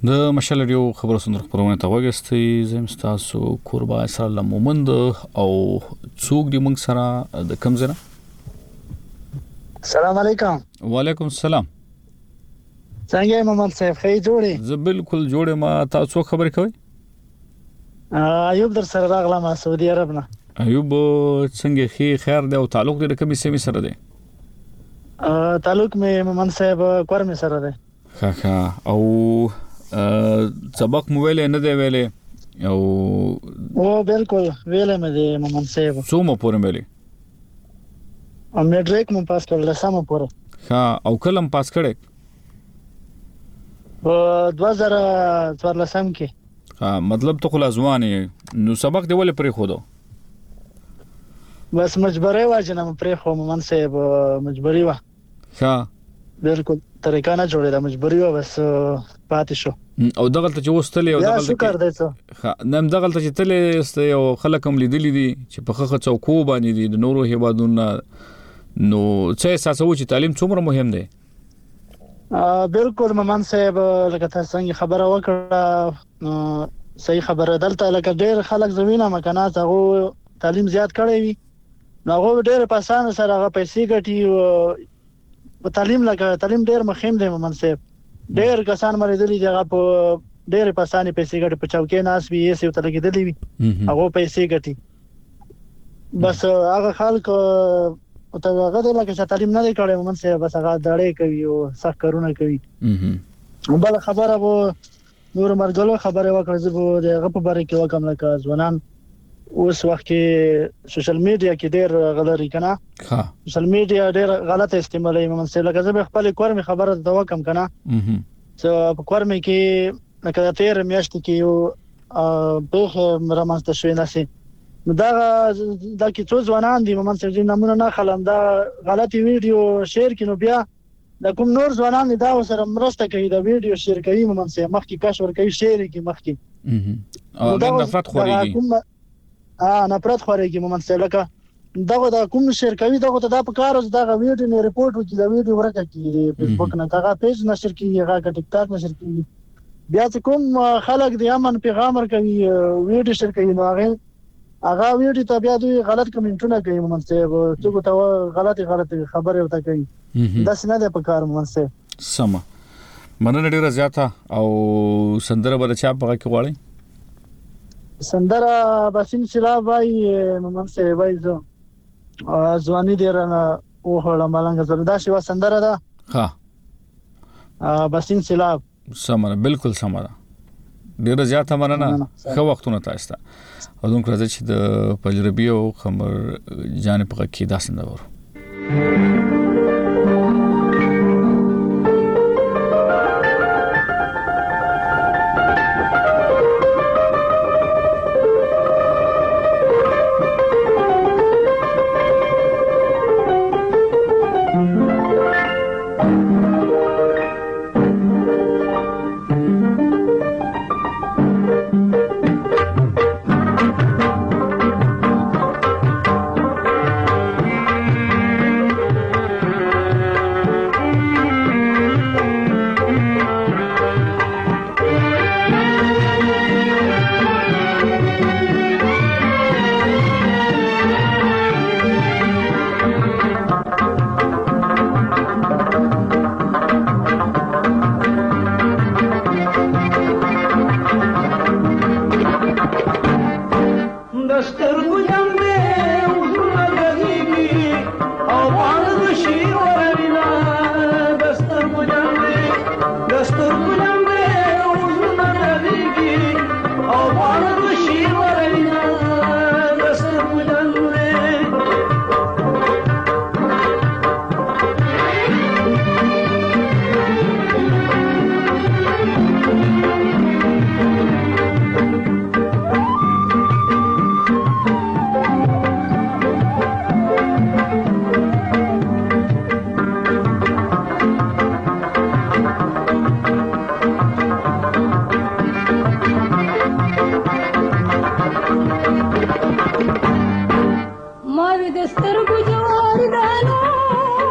د مشال ریو خبرو سندره خبرونه ته وګستئ زم تاسو قربا اسلام مومند او څوک دی موږ سره د کوم ځای؟ السلام علیکم. وعلیکم السلام. څنګه محمد صاحب خی جوړې؟ زه بالکل جوړې. ما تاسو خبرې کوي؟ ایوب در سره راغلم سعودي عرب نه. ایوب څنګه خیر دی او تعلق دې کومې سیمې سره دی؟ تعلق مې محمد صاحب کورمې سره دی. ښه او سبق مو ویلې نه دی ویلې او بالکل ویلې مې دی محمد صاحب. څو مو پورې ویلې؟ میټریک مو پاس کړل سم پورې. ها او کلم پاس کړې؟ 2014 کې. ها مطلب ته خلاص ځوانې نو سبق دی ولې پرې خو دو؟ بس مجبورې واجنه پرې خو محمد صاحب مجبورې وا. ها بالکل طریقه نه جوړه د مجبوري و بس پاتې شو. او دغه ته چې وستلې او دغه شکر دی څه نن دغه ته چې تلې است یو خلک هم لیدلې دي چې په خخه څوکو باندې دي د نورو هیوادونو نو څه احساسو چې تعلیم څومره مهم دی؟ بالکل محمد صاحب لکه تاسو څنګه خبره وکړه صحیح خبره دلته لکه ډېر خلک زمينه مکانات هغه تعلیم زیات کړی وي نو هغه ډېر په اسانه سره هغه پیسې ګټي په تعلیم ډېر مهم دی محمد صاحب. ډېر کسان مریدلي دي هغه په ډېر په اسانه پیسې ګټي په چوکۍ ناس وي یې څه ته لګیدلې وي هغه پیسې ګټي بس هغه خلک او ته هغه د لکه چې تعلیم نه دی کړی محمد صاحب بس هغه دړې کوي او سخت کارونه کوي. بل خبره وو نور مرګلو خبره وکړه زه هغه په باره کې وکم لکه ځوانان اوس وخت کې سوشل میډیا کې ډېر غلطي کنه. سوشل میډیا ډېر غلط استعمالوي محمد صاحب. لکه زه خپل کورمې خبره د وکم کنه چې په کورمې کې لکه تیر میاشت کې یو به رامنځته شوی نشي دا کې څو ځوانان دي محمد صاحب نمونه نه خلم دا غلطي ویډیو شیر کینو بیا د کوم نور ځوانان دا سره مرسته کوي دا ویډیو شیر کوي محمد صاحب مخکې کاش ور کوي شیر کوي مخکې او دا نفرت خوريږي نفرت خوريږي محمد صاحب. لکه دا کوم شیر کوي دا ته دا په کار دا ویډیو نه ریپورت وکړي دا ویډیو ورکړي فیسبوک نه هغه پیج نشر کوي هغه ټیک ټاک نشر کوي بیا چې کوم خلک دی امن پیغام ورکوي ویډیو شیر کوي نو هغه ویډیو ته بیا دوی غلط کمنټونه کوي محمد صاحب څوک ته غلطي خبره وته کوي دا څنګه ده په کار محمد صاحب. سم مننه ډیره زیاته او سندره به چا په کې غواړي؟ سندره باسم سلا وای محمد صاحب وای زه ځواني ډیر نه او هله ملنګ زړه دا شی سندره ده. ها باسم سلا سمره بالکل سمره ډیره زیاته مننه خو وختونه تاسو ته او دوم راځي چې د پجربي او خمر جانب په کې دا سندره ورو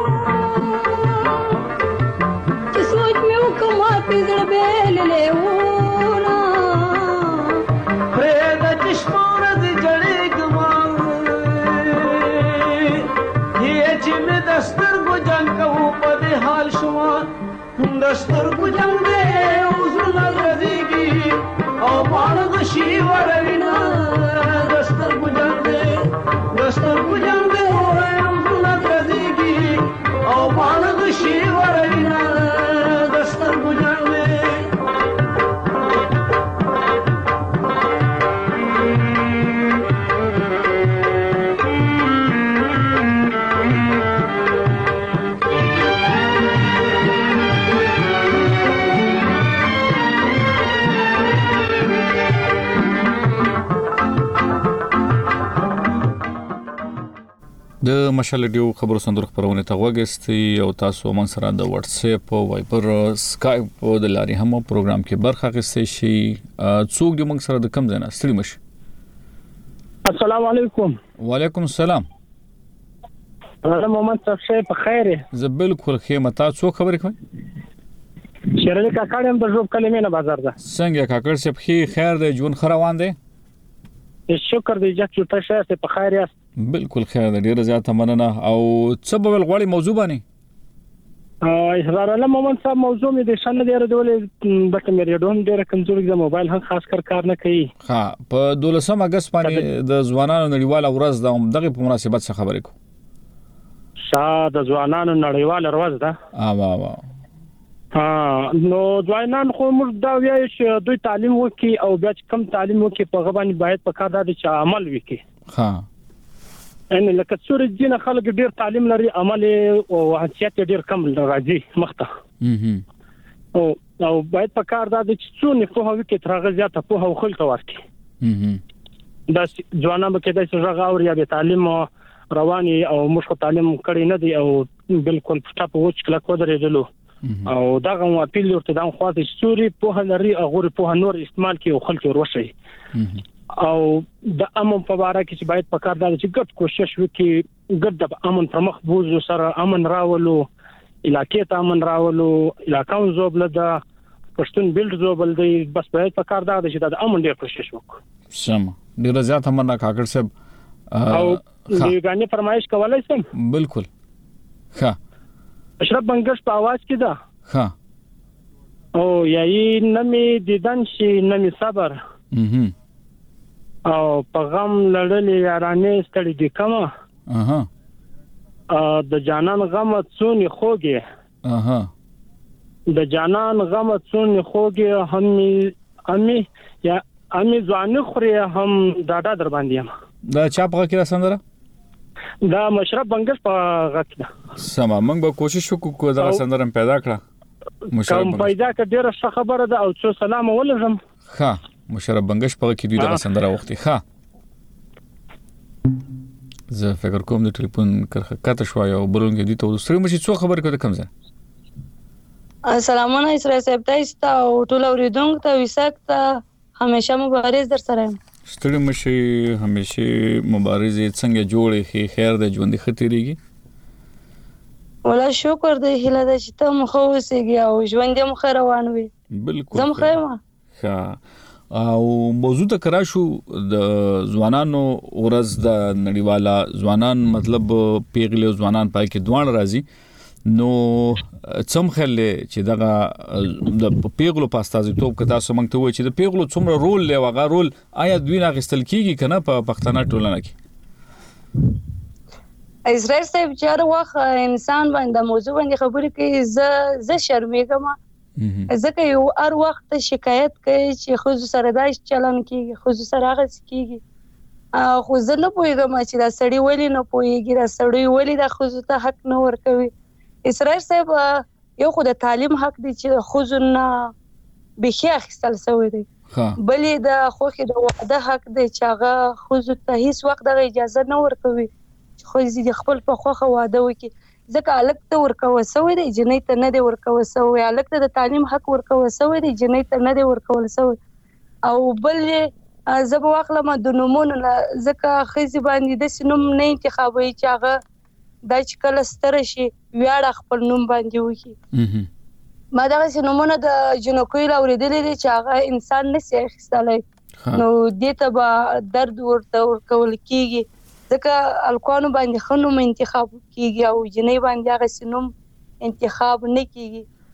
पिजड़ बेल ले دسترګو جنگ دی او زړه غځېږي او پاڼه د شي وړوینه دسترګو جنگ دی دسترګو جنگ دی او زړه غځېږي او پاڼه د شي وړوینه دسترګو جنگ دی د مشال ډیو خبرو صندوق خبرونه ته وګستي او تاسو موږ سره د واتس اپ او وایبر سکایپ او د لاري هم پروګرام کې برخه اخیستئ شي څوک د موږ سره د کم ځای نه ستړي مشي. السلام علیکم. وعلیکم السلام. محمد صاحب په خیر. زه بالکل خیر. متا څو خبرې کوي؟ شیرلی کاکړم د جوب کلمې نه بازار ده. څنګه کاکړ صاحب خیر دی ژوند خروان دی؟ شکر دی چې تاسو په خیر یاست. بالکل خیر دی ډیره زیاته مننه. او څه به غوړی موضوع باندې؟ احرار الله محمد صاحب موضوع مې د شان دی ردولې بټ مې ریډون ډیر کمزوري د موبایل هم خاص کار نه کوي. ها په 12 اگست باندې د ځوانانو نړیواله ورځ ده دغه په مناسبت څخه خبرې کو. د ځوانانو نړیواله ورځ ده. وا نو ځوانان خو موږ دا وایو چې دوی تعلیم وکړي او بیا کم تعلیم وکړي په غوښنه باید په کار ده چې عمل وکړي. ان لکه څوري جن خلک ډیر تعلیم لري عمل او حیثیت ډیر کم راځي مخته. او باید په کار ده چې څونه په هغه کې ترغه زیاته په هغه خلک ورکړي. دا ځوانان به کېدای شي هغه او یا به تعلیم رواني او مشخص تعلیم کړي نه دي او بالکل پټه په وچ کله کو درېدلو. او دا غو اپیل ورته دا خو چې څوري په لري او غوري په نور استعمال کې او خلک ورشي. او د امن په اړه کې چې باید په کار ده چې ګډ کوشش وکړي ګډ د امن پر مخ بوزو سره امن راولو علاقې ته امن راولو علاقاو زوبل ده پښتون بیلډ زوبل دی بس باید په کار ده چې د امن ډیر کوشش وکړو. سم ډیر زیات مننه کاکړ صاحب. او دیګانی فرمایش کولای شم؟ بالکل. ښه اشرف بنگش په आवाज کې ده. ښه او یای نمی دیدن شي نمی صبر. او په غم لړلې یارانې ستړي دي کما. د جانان غم څونی خوږي. د جانان غم څونی خوږي همي ځواني خوري هم دادا در باندې یم. دا چا په کې سندره؟ دا مشرف بنگش په غږ ده. سما موږ به کوشش وکړو دا سندره پیدا کړه. مشرف پیدا کړه ډیره ښه خبره ده او څو سلام ولرم. ښه مشرف بنگش په کې دوی دا سندره وختي. ښه زه فکر کوم د ټلیفون کرخه کاته شو یو بلون کې دي ته ستړي مشي څو خبر کوي کم ځای. السلام علیکم اسرائیل صاحب تاسو او ټول اوریدونکو ته وساکته همیشه مبارز در سره یم. ستړي مشي همیشه مبارزې څنګه جوړې خیر د ژوند خطرېږي. ولا شکر دې هله د چې ته مخ اوسېږي او ژوند دې مخ روان وي. بالکل زم خیمه. ښه او موضوع ته کرا شو د ځوانانو ورځ د نړیواله ځوانان مطلب پیغلي ځوانان پای کې دوان راځي نو څم خلې چې دغه د پیغلو پاستازي توپ کتا سمنګ ته وای چې د پیغلو څومره رول لې وغه رول آیا دوی نه غستل کیږي کنه په پښتنه ټولنه کې. اسرائیل صاحب چې هر وخت انسان باندې موضوع باندې خبرې کوي زه شرمېږم ځکه یو هر وخت شکایت کوي چې خو سره داش چلن کیږي خو سره هغه کیږي خو زه نه پوهیږم چې دا سړی ولی نه پوهیږي دا سړی ولی دا خو ته حق نه ورکوي. اسرائیل صاحب یو خو د تعلیم حق دی چې خو نه بخي اخیستل شوی دی بلې د خوخي د واده حق دی چې هغه خو ته هیڅ وخت د اجازه نه ورکوي خو دې خپل په خوخه واده وکړي ځکه الګ ته ورکوي سوی دی جنې ته نه دی ورکوي سوی الګ ته د تعلیم حق ورکوي سوی دی جنې ته نه دی ورکول سوی او بل زب واخله ما د نومونو ځکه خېزي باندې د سنوم نه انتخابوي چې هغه د چکل ستر شي ویاړ خپل نوم باندې وکي ما دا سنومونه د جنکوي لاوریدلې دي چې هغه انسان نشي اخیستلای نو دې ته به درد ورته ورکول کیږي ځکه الکوانو باندې خنوم انتخاب کیږي او جنې باندې هغه سنوم انتخاب نه کیږي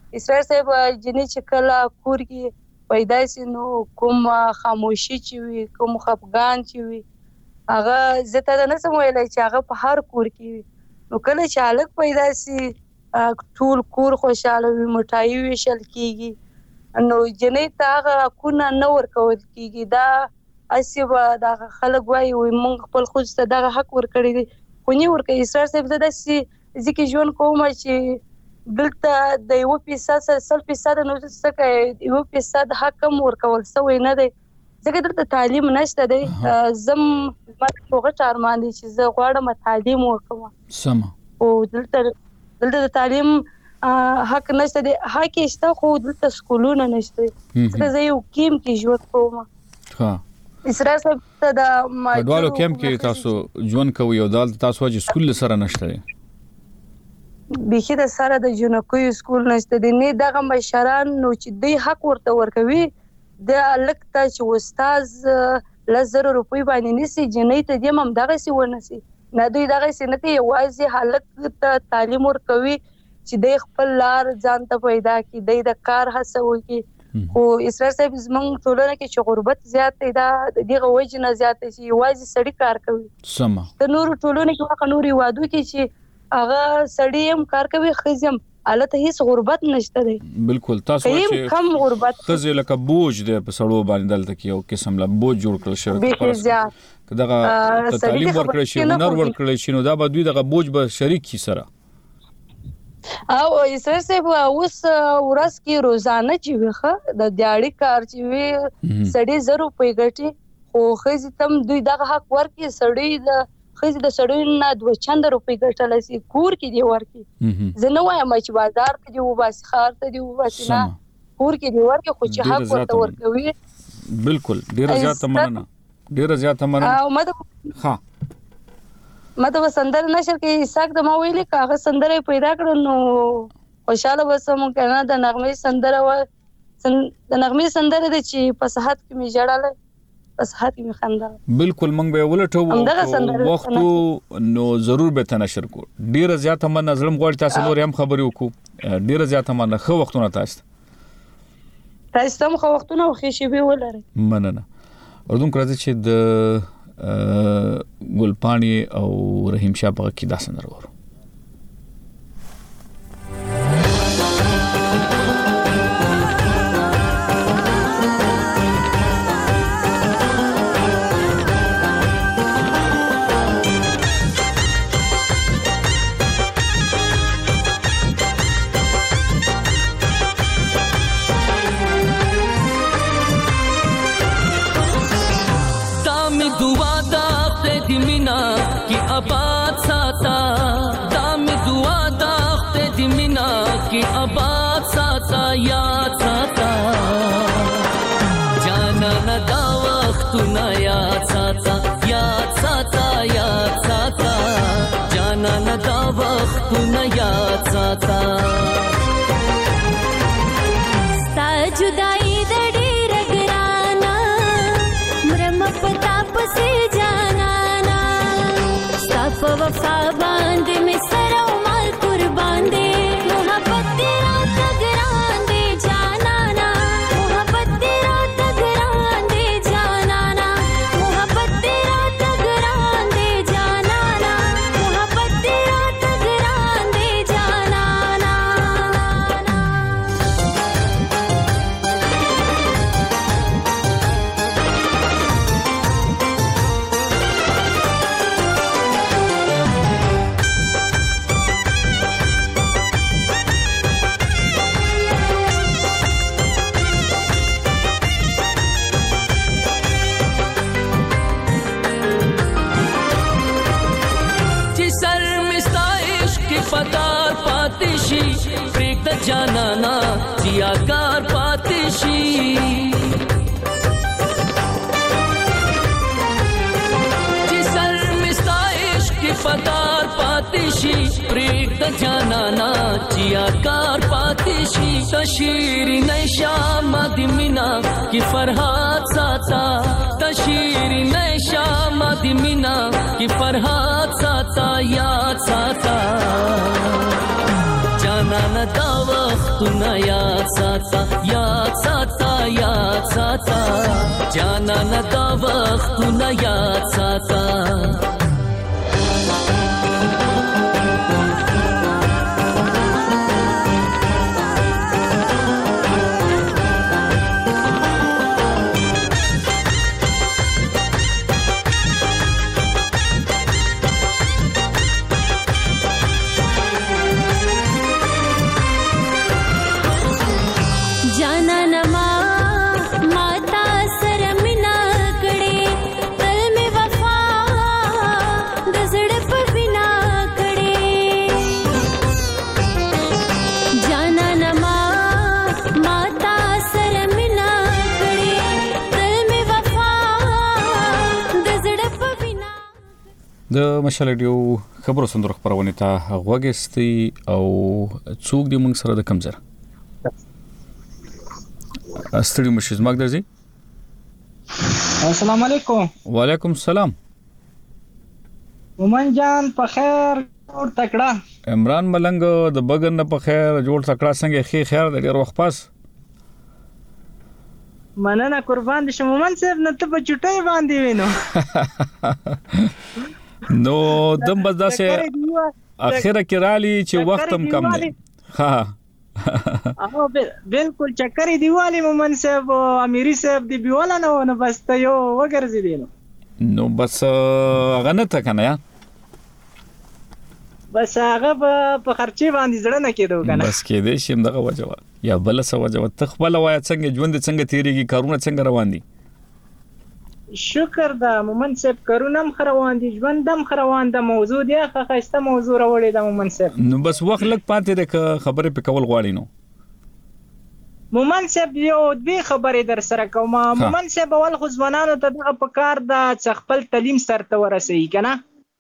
اسرار صاحب جنې چې کله کور کې پیدا سي نو کوم خاموشي چې وي کوم خفګان چې وي هغه زه ته نه سم ویلای چې هغه په هر کور کې وي نو کله چې هلک پیدا سي ټول کور خوشاله وي مټایي ویشل کیږي نو جنې ته هغه کونه نه ورکول کیږي دا اسی به دا خلک وایي موږ خپل خود ته دغه حق ورکړی دی خو نه ورکوي اسرار صاحب زه داسې ځکه ژوند کوم چې دلته د 1% 100% نو څه 1% حق هم ورکول سوی نه دی ځکه دلته تعلیم نشته دی زم ماته ارمان دي چې زه غواړم تعلیم وکړم سم او دلته د تعلیم حق نشته دی حق شته خو دلته سکولونه نشته ځکه زه یو کیم کې ژوند کوم ها اسرار صاحب ته د ماډوالو کیم کې تاسو ژوند کوي او دال تاسو چې سکول سره نشته بيخي د سره د جنکو سکول نشته دی نه دغه مشران نو چې دوی حق ورته ورکوي د الکته چې استاد لزر روپۍ باندې نسی جنې ته دیم هم دغه سی ونسی نه دوی دغه سی نه یوازې حالت ته تعلیم ورکوي چې د خپل لار ځان ته پیدا کړي د کار هڅه وکړي خو اسرار صاحب زمونږ ټولنه کې چې غربت زیات دی دا دغه وجه نه زیات شي یوازې سړی کار کوي سم د نور ټولنه کې واخ نوري وادو کې چې هغه سړی هم کار کوي خزم الته هیڅ غربت نشته دی بالکل تاسو چې کم غربت خزه لکه بوج دی په سړو باندې دلته کې یو قسم لا بوج جوړ کړل شوی زیات دغه تعلیم ورکړل شي هنر ورکړل شي نو دا به دوی دغه بوج به شریک کی سره او اسرار صاحب اوس ورځ کې روزانه چې وخه د دیاړي کار چې وي سړی 0 روپۍ ګټي خو خزي تم دوی دغه حق ورکي سړی د خزي د سړی نه 200 روپۍ ګټل سي کور کې دی ورکي زه نو وایم چې بازار ته دی وباس خار ته دی وباس نه کور کې دی ورکي خو چې حق ورته ورکوي بالکل ډیر زیات مننه او مده ها مته سندر نشر کې ساک د ما ویلي کاغه سندره پیدا کړو نو خوشاله وسم کنه د نغمه سندره و د نغمه سندره د چې په صحت کې می جړاله په صحت کې می خندل بالکل مونږ به ولټو وخت نو ضرور به تنشر کو ډیر زیات من نظرم غوړ تاسو نور هم خبرې وکړو ډیر زیات من خو وختونه تاسو هم خو وختونه خو شي به ولري مننه اردوم کړه چې د ګلپانی او رحیم شاه په کې دا سندره ورو جانانا سیاکار پاتشی جسر مستائش کی فتار پاتشی پریک جانانا سیاکار پاتشی تشیری نیشام دمینا کی فرحات ساتا تشیری نیشام دمینا کی فرحات ساتا یاد ساتا جانانا دا وقت وختونه یاد ساته یاد ساته یاد ساته جانانه دا وختونه یاد ساته د مشال ریډیو خبرو سندرو خبرونه ته غوږستي او څوک دی موږ سره د کمزر استړي مشه زماګ درځي. السلام علیکم. وعلیکم السلام. مومن جان په خیر جوړ تکړه. عمران ملنګ د بغن په خیر جوړ تکړه څنګه خیر د ډیر وخت پاس مننه قربان دي مومن صاحب نه ته په چټي باندې وینو نو دم بس داسه اخره کې رالي چې وخت هم کم دی. ها بالکل چکرې دیواله مومن صاحب اميري صاحب دی بیواله نه بس ته یو وګرځي دي نو بس غنه ته کنه یا بس هغه په خرچي باندې زړه نه کېدو کنه بس کې دې شم دغه وجوه یا بل څه وجوه تخبل وای څنګه ژوند څنګه تیریږي کارونه څنګه روان دي. شکر دا مومن صاحب کارونه هم روان دي ژوند هم روان ده موضوع دی خاصه موضوع راوړې ده مومن صاحب نو بس وخت لګ پاتې ده خبره په کول غواړي نو مومن صاحب یو دوی خبرې در سره کوم مومن صاحب اول خو ځوانانو ته دغه په کار د خپل تعلیم سره ورسېږي کنه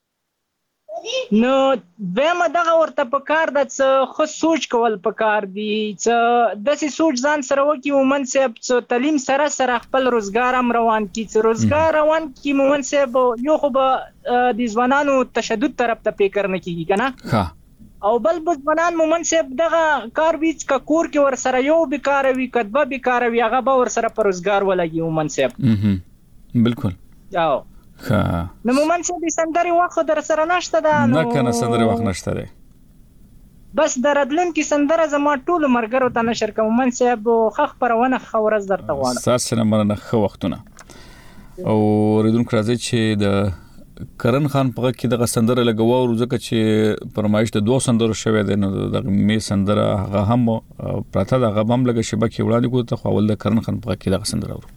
نو دمه دغه ورته په کار د خو سوچ کول په کار دي چې د سوچ ځان سره وکي مومن صاحب چې تعلیم سره خپل روزګار هم روان کی چې روزګار روان کی مومن صاحب یو خو به د ځوانانو تشدد طرف ته فکر نه کیږي کنه او بل ځوانان مومن صاحب دغه کار بیچ کا کور کې ور سره یو بیکار وي کډبه بیکار وي هغه به ور سره پر روزګار ولګي مومن صاحب بالکل یاو نو مومن صاحب سندري وخت در سره نشته ده نه کنه سندري وخت نشته ده بس درادلن کې سندره زما ټول مرګرو ته نشر کوم مومن صاحب خخ پرونه خورز درته غواړم ساس نه مرنه خو وختونه او ردون راځي چې د کرن خان په کې دغه سندره لګوو ځکه چې پرمایش د دوه سندرو شوه ده نو دغه می سندره هغه هم پراته دغه هم لګ شبکه وړاندې کوته خو ول د کرن خان په کې دغه سندره ورو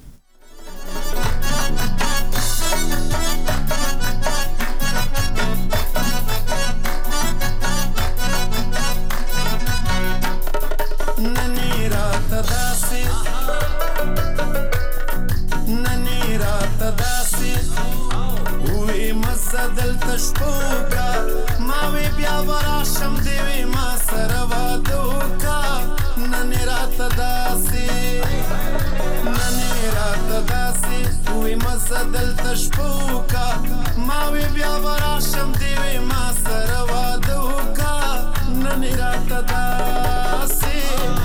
شپوکا ما وی بیا وراشم دیوی ما سره وادوکا ننی رات داسي وی مزدل تشپوکا ما وی بیا وراشم دیوی ما سره وادوکا ننی رات داسي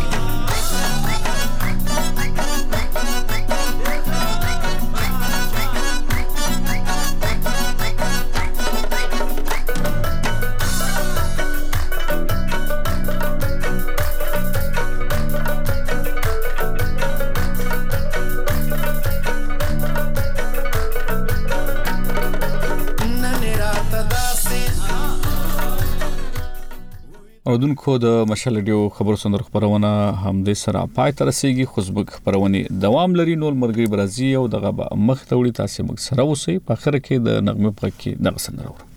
اودونکو د مشال ریډیو خبرو سندر خبرونه هم د سره پای تر رسیدي خوشبک خبرونه دوام لري نور مرګي برازي او دغه مخ ته وړي تاسو مخ سره اوسئ په اخر کې د نغمه په کې دغه سندره